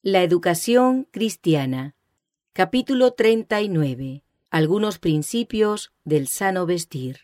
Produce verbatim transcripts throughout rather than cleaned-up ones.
La educación cristiana. Capítulo treinta y nueve. Algunos principios del sano vestir.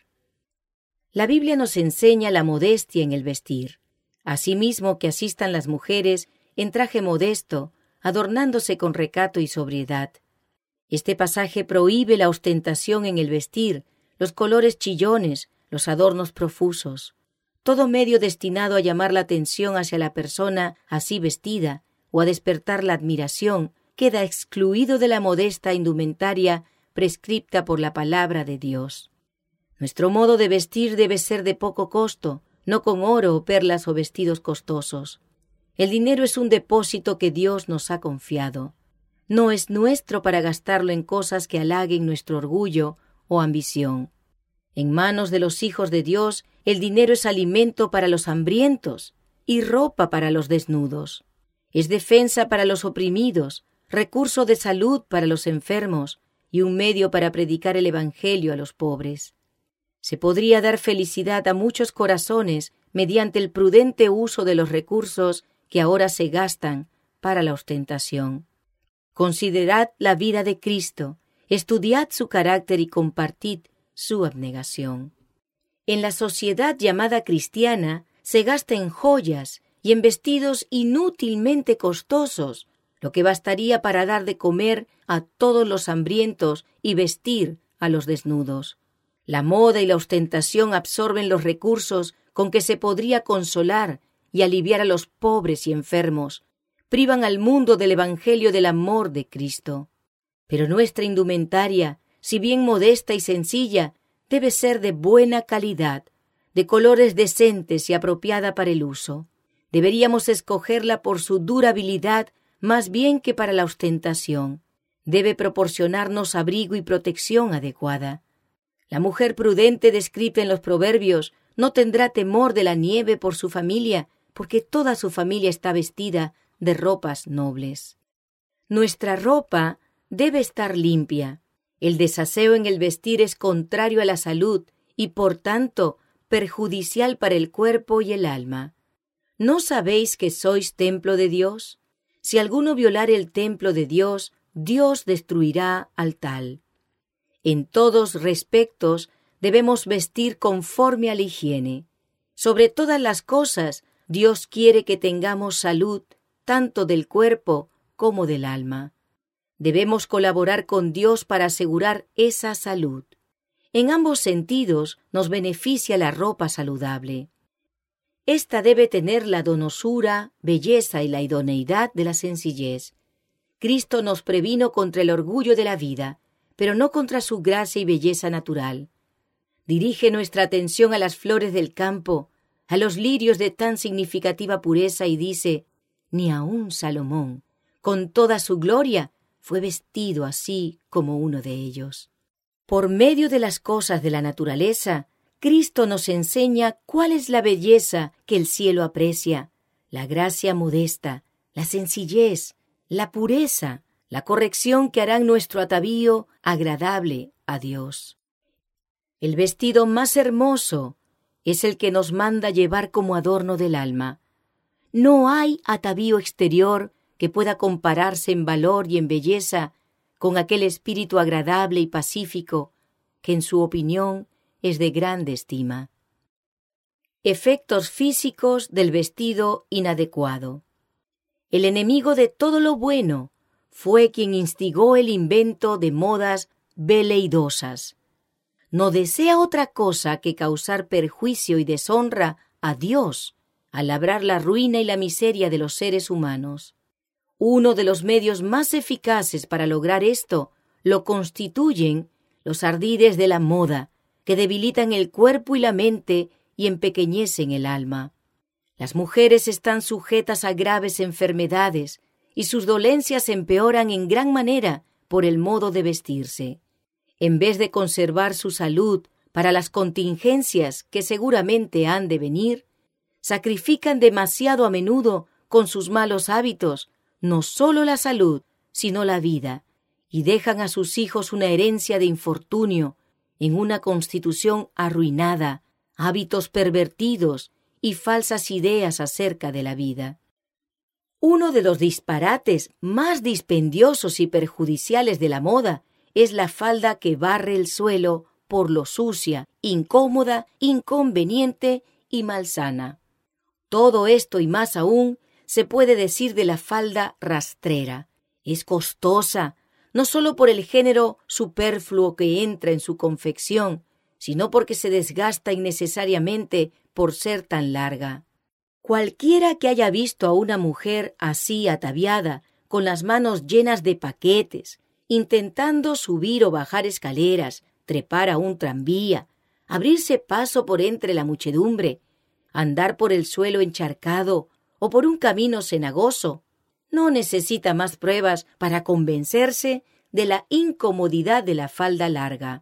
La Biblia nos enseña la modestia en el vestir. Asimismo que asistan las mujeres en traje modesto, adornándose con recato y sobriedad. Este pasaje prohíbe la ostentación en el vestir, los colores chillones, los adornos profusos. Todo medio destinado a llamar la atención hacia la persona así vestida o a despertar la admiración queda excluido de la modesta indumentaria prescripta por la palabra de Dios. Nuestro modo de vestir debe ser de poco costo, no con oro o perlas o vestidos costosos. El dinero es un depósito que Dios nos ha confiado. No es nuestro para gastarlo en cosas que halaguen nuestro orgullo o ambición. En manos de los hijos de Dios, el dinero es alimento para los hambrientos y ropa para los desnudos. Es defensa para los oprimidos, recurso de salud para los enfermos y un medio para predicar el Evangelio a los pobres. Se podría dar felicidad a muchos corazones mediante el prudente uso de los recursos que ahora se gastan para la ostentación. Considerad la vida de Cristo, estudiad su carácter y compartid su abnegación. En la sociedad llamada cristiana se gasta en joyas y en vestidos inútilmente costosos, lo que bastaría para dar de comer a todos los hambrientos y vestir a los desnudos. La moda y la ostentación absorben los recursos con que se podría consolar y aliviar a los pobres y enfermos, privan al mundo del Evangelio del amor de Cristo. Pero nuestra indumentaria, si bien modesta y sencilla, debe ser de buena calidad, de colores decentes y apropiada para el uso. Deberíamos escogerla por su durabilidad más bien que para la ostentación. Debe proporcionarnos abrigo y protección adecuada. La mujer prudente descrita en los proverbios no tendrá temor de la nieve por su familia, porque toda su familia está vestida de ropas nobles. Nuestra ropa debe estar limpia. El desaseo en el vestir es contrario a la salud y, por tanto, perjudicial para el cuerpo y el alma. ¿No sabéis que sois templo de Dios? Si alguno violare el templo de Dios, Dios destruirá al tal. En todos respectos debemos vestir conforme a la higiene. Sobre todas las cosas, Dios quiere que tengamos salud, tanto del cuerpo como del alma. Debemos colaborar con Dios para asegurar esa salud. En ambos sentidos nos beneficia la ropa saludable. Esta debe tener la donosura, belleza y la idoneidad de la sencillez. Cristo nos previno contra el orgullo de la vida, pero no contra su gracia y belleza natural. Dirige nuestra atención a las flores del campo, a los lirios de tan significativa pureza y dice, ni aun Salomón, con toda su gloria, fue vestido así como uno de ellos. Por medio de las cosas de la naturaleza, Cristo nos enseña cuál es la belleza que el cielo aprecia, la gracia modesta, la sencillez, la pureza, la corrección que harán nuestro atavío agradable a Dios. El vestido más hermoso es el que nos manda llevar como adorno del alma. No hay atavío exterior que pueda compararse en valor y en belleza con aquel espíritu agradable y pacífico que en su opinión es de grande estima. Efectos físicos del vestido inadecuado. El enemigo de todo lo bueno fue quien instigó el invento de modas veleidosas. No desea otra cosa que causar perjuicio y deshonra a Dios al labrar la ruina y la miseria de los seres humanos. Uno de los medios más eficaces para lograr esto lo constituyen los ardides de la moda, que debilitan el cuerpo y la mente y empequeñecen el alma. Las mujeres están sujetas a graves enfermedades y sus dolencias empeoran en gran manera por el modo de vestirse. En vez de conservar su salud para las contingencias que seguramente han de venir, sacrifican demasiado a menudo con sus malos hábitos no solo la salud, sino la vida, y dejan a sus hijos una herencia de infortunio, en una constitución arruinada, hábitos pervertidos y falsas ideas acerca de la vida. Uno de los disparates más dispendiosos y perjudiciales de la moda es la falda que barre el suelo por lo sucia, incómoda, inconveniente y malsana. Todo esto y más aún se puede decir de la falda rastrera. Es costosa, no solo por el género superfluo que entra en su confección, sino porque se desgasta innecesariamente por ser tan larga. Cualquiera que haya visto a una mujer así ataviada, con las manos llenas de paquetes, intentando subir o bajar escaleras, trepar a un tranvía, abrirse paso por entre la muchedumbre, andar por el suelo encharcado o por un camino cenagoso, no necesita más pruebas para convencerse de la incomodidad de la falda larga.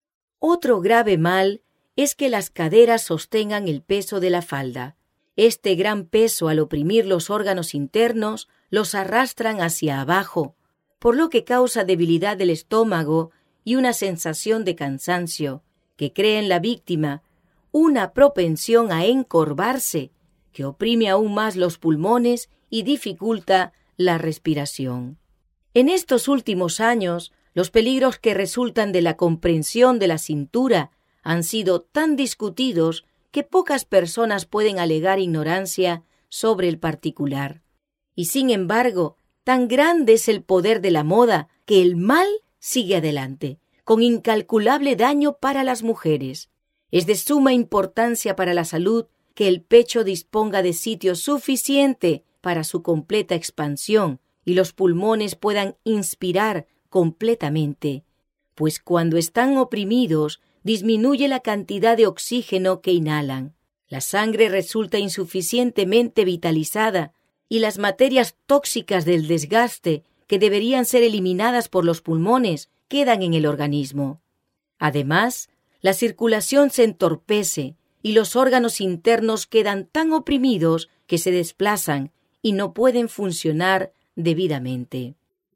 Otro grave mal es que las caderas sostengan el peso de la falda. Este gran peso, al oprimir los órganos internos, los arrastran hacia abajo, por lo que causa debilidad del estómago y una sensación de cansancio, que crea en la víctima una propensión a encorvarse, que oprime aún más los pulmones y dificulta la respiración. En estos últimos años, los peligros que resultan de la comprensión de la cintura han sido tan discutidos que pocas personas pueden alegar ignorancia sobre el particular. Y sin embargo, tan grande es el poder de la moda que el mal sigue adelante, con incalculable daño para las mujeres. Es de suma importancia para la salud que el pecho disponga de sitio suficiente para su completa expansión y los pulmones puedan inspirar completamente, pues cuando están oprimidos disminuye la cantidad de oxígeno que inhalan. La sangre resulta insuficientemente vitalizada y las materias tóxicas del desgaste que deberían ser eliminadas por los pulmones quedan en el organismo. Además, la circulación se entorpece y los órganos internos quedan tan oprimidos que se desplazan y no pueden funcionar debidamente.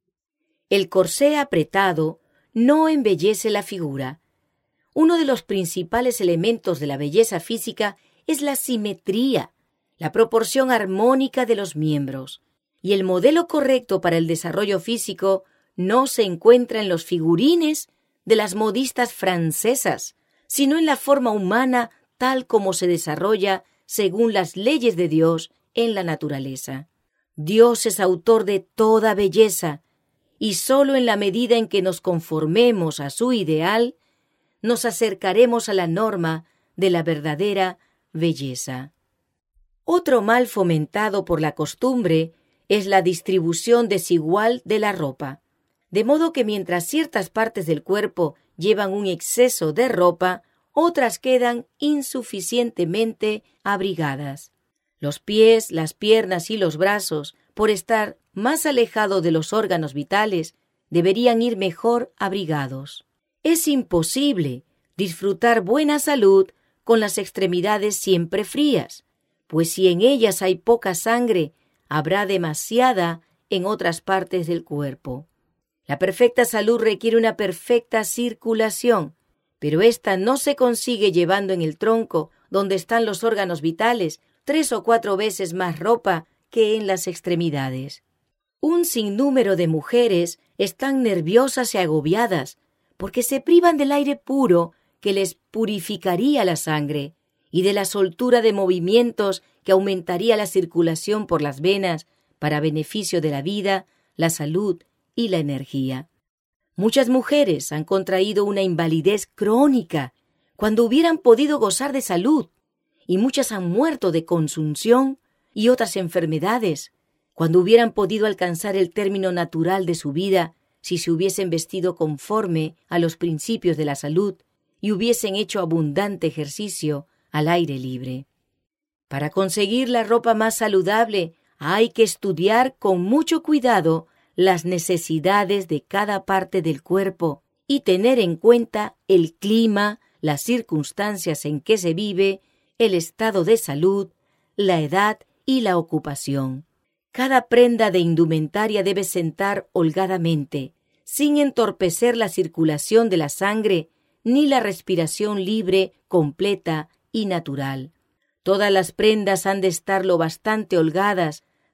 El corsé apretado no embellece la figura. Uno de los principales elementos de la belleza física es la simetría, la proporción armónica de los miembros, y el modelo correcto para el desarrollo físico no se encuentra en los figurines de las modistas francesas, sino en la forma humana tal como se desarrolla según las leyes de Dios en la naturaleza. Dios es autor de toda belleza, y sólo en la medida en que nos conformemos a su ideal, nos acercaremos a la norma de la verdadera belleza. Otro mal fomentado por la costumbre es la distribución desigual de la ropa, de modo que mientras ciertas partes del cuerpo llevan un exceso de ropa, otras quedan insuficientemente abrigadas. Los pies, las piernas y los brazos, por estar más alejados de los órganos vitales, deberían ir mejor abrigados. Es imposible disfrutar buena salud con las extremidades siempre frías, pues si en ellas hay poca sangre, habrá demasiada en otras partes del cuerpo. La perfecta salud requiere una perfecta circulación, pero ésta no se consigue llevando en el tronco, donde están los órganos vitales, tres o cuatro veces más ropa que en las extremidades. Un sinnúmero de mujeres están nerviosas y agobiadas porque se privan del aire puro que les purificaría la sangre y de la soltura de movimientos que aumentaría la circulación por las venas para beneficio de la vida, la salud y la energía. Muchas mujeres han contraído una invalidez crónica cuando hubieran podido gozar de salud, y muchas han muerto de consunción y otras enfermedades cuando hubieran podido alcanzar el término natural de su vida si se hubiesen vestido conforme a los principios de la salud y hubiesen hecho abundante ejercicio al aire libre. Para conseguir la ropa más saludable hay que estudiar con mucho cuidado las necesidades de cada parte del cuerpo y tener en cuenta el clima, las circunstancias en que se vive, el estado de salud, la edad y la ocupación. Cada prenda de indumentaria debe sentar holgadamente, sin entorpecer la circulación de la sangre ni la respiración libre, completa y natural. Todas las prendas han de estar lo bastante holgadas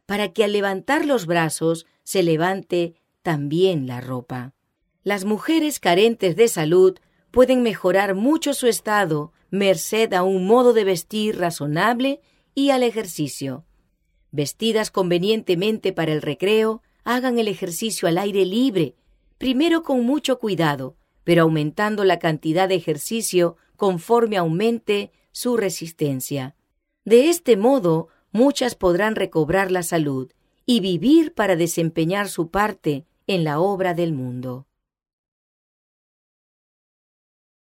para que al levantar los brazos se levante también la ropa. Las mujeres carentes de salud pueden mejorar mucho su estado merced a un modo de vestir razonable y al ejercicio. Vestidas convenientemente para el recreo, hagan el ejercicio al aire libre, primero con mucho cuidado, pero aumentando la cantidad de ejercicio conforme aumente su resistencia. De este modo, muchas podrán recobrar la salud y vivir para desempeñar su parte en la obra del mundo.